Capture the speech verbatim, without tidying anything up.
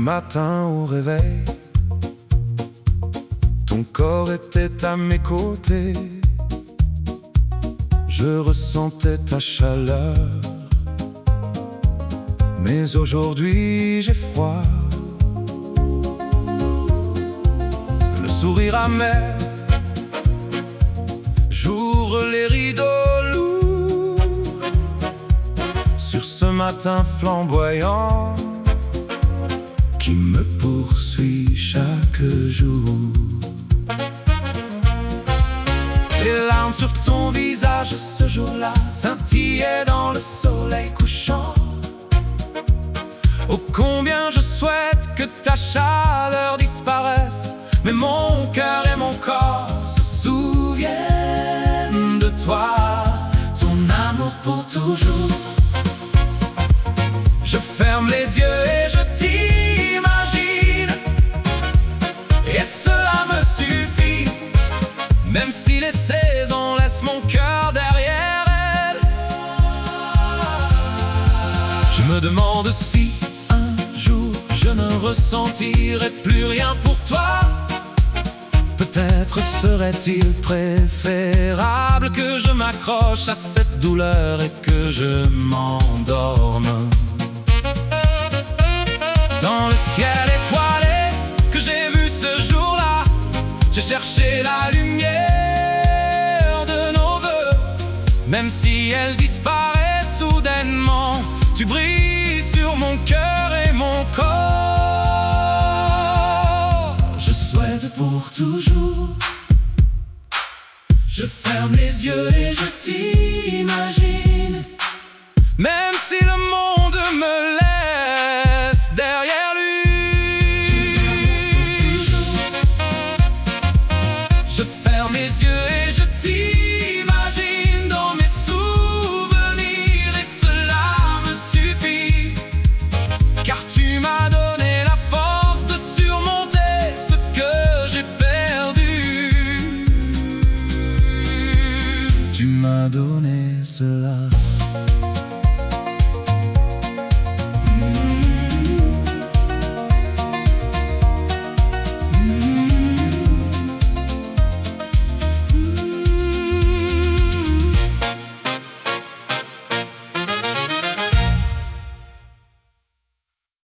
matin au réveil, ton corps était à mes côtés. Je ressentais ta chaleur, mais aujourd'hui j'ai froid. Le sourire amer, j'ouvre les rideaux lourds sur ce matin flamboyant qui me poursuit chaque jour. Les larmes sur ton visage ce jour-là scintillaient dans le soleil couchant. Oh combien je souhaite que ta chaleur disparaisse, mais mon cœur et mon corps se souviennent de toi, ton amour pour toujours. Je ferme les yeux et je t'imagine, et cela me suffit, même si les saisons laissent mon cœur derrière elles. Je me demande si un jour je ne ressentirai plus rien pour toi. Peut-être serait-il préférable que je m'accroche à cette douleur et que je m'endorme dans le ciel étoilé que j'ai vu ce jour-là. J'ai cherché la lumière de nos voeux, même si elle disparaît soudainement, tu brilles sur mon cœur et mon corps. Je souhaite pour toujours. Je ferme les yeux et je t'imagine, même si le monde me laisse derrière lui. Je ferme les yeux et je t'imagine dans mes souvenirs, et cela me suffit, car tu m'as donné la force de surmonter ce que j'ai perdu. Tu m'as donné cela.